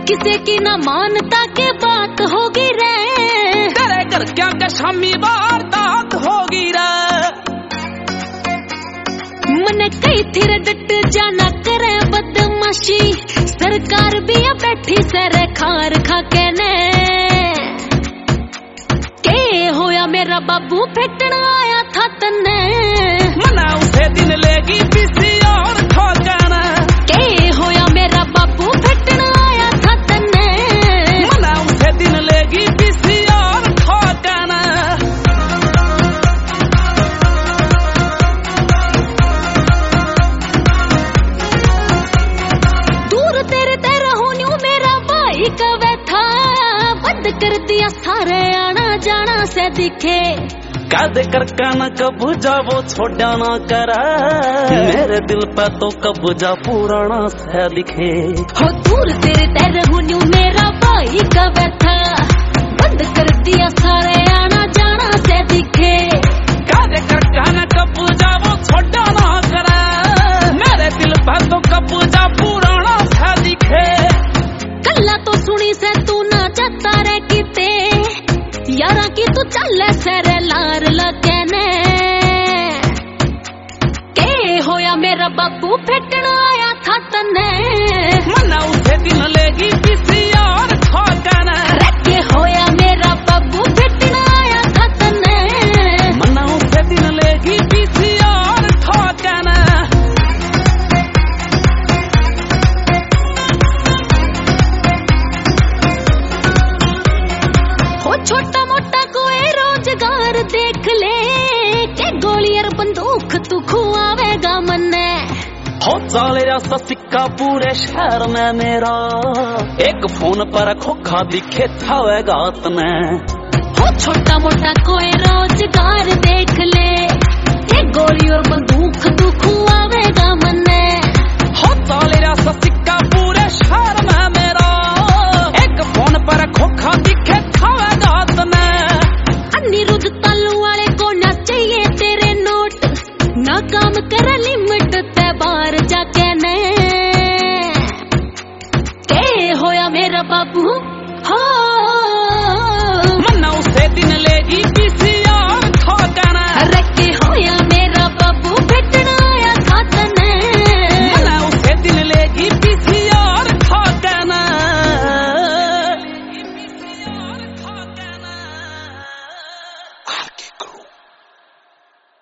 किसी की ना मानता के बात होगी रे, तेरे घर क्या के शामी वारदात होगी रे। मन कई थिर डट जाना करे बदमाशी, सरकार भी आ बैठी सरे खार खा के ने। के होया मेरा बाबू फेटन आया था तन्ने, मना उसे दिन लेगी किसी और ठोकना। के होया मेरा बाबू फेटन आया था तन्ने, मना उसे दिन लेगी किसी और ठोकना। दूर तेरे तेरा होन्यू मेरा भाई कवे था, बंद कर दिया सारे आना जाना से दिखे। कद कर कान कबूजा वो छोड़ा ना करा, मेरे दिल पे तो कबूजा पुराना से दिखे। हो दूर तेरे तेरे होन्यू मेरा भाई कवे था, बंद कर दिया सारे आना जाना से दिखे। कद कर कान कबूजा वो छोड़ा ना करा, मेरे दिल पे तो कबूजा पुराना से दिखे। कल्ला तो सुनी से तू ना जाता रे किते, यारा की तू चल सरे लार लगने। के होया मेरा बाबू फेटन आया था तन्ने, मना उसे दिन लेगी किसी और ठोकना। के होया मेरा बाबू फेटन आया था तन्ने, मना उसे दिन लेगी किसी और ठोकना। हो छोटा मोटा कोई रोजगार देख ले, के गोली और बंदूक तू खुआवेगा मन्ने। हो चाले सा सिक्का पूरे शहर में मेरा, एक फोन पर खोखा दिखे थावेगा तने। हो छोटा मोटा कोई रोजगार